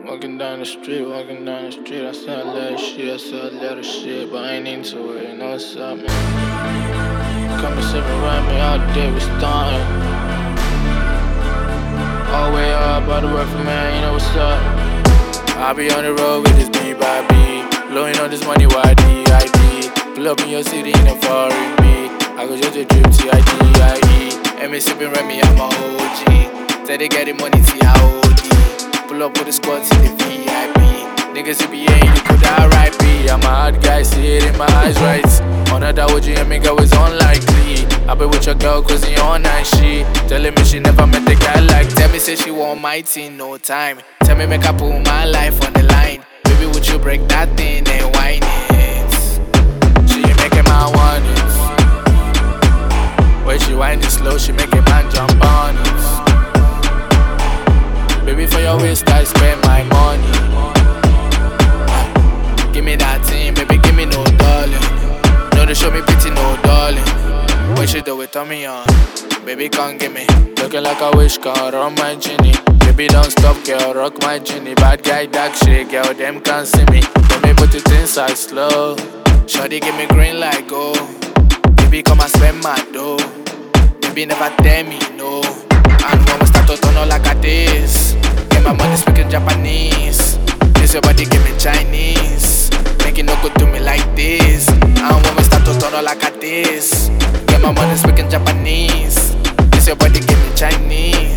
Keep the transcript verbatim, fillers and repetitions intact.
Walking down the street, walking down the street, I said a little shit, I said a little shit, but I ain't into it, you know what's up, man? Come and sit around me all day, we starting. All the way up, all the way from man, you know what's up? I be on the road with this B by B, blowing all this money, Y D I D. Pull up in your city in a foreign B, I go just a drip, T I D I E. And me sipping Remy, I'm a O G. Say they getting money, T I O D. Pull up with the squad, see the V I P. Niggas C B A, you put R I P. I'm a hard guy, see it in my eyes, right? On that O G and me go is unlikely. I been with your girl cause he on and she telling me she never met a guy like. Tell me say she want my team, no time. Tell me make I put my life on the line. Baby, would you break that thing and whine it? She ain't making my one it. When she whine it slow, she make a man jump on it. Baby, for your waist, I spend my money. Give me that thing, baby, give me no darling. No, they show me pity, no darling. When she do it, turn me on. Baby, come give me. Looking like a wish car on my genie. Baby, don't stop, girl, rock my genie. Bad guy, dark shit, girl, them can't see me. Let me put it inside slow. Shorty, give me green light, go. Baby, come and spend my dough. Baby, never tell me no. And when we start to turn on like a this, get my money speaking Japanese. This your body give me Chinese. Make it no good to me like this. And when we start to turn on like a this, get my money speaking Japanese. This your body give me Chinese.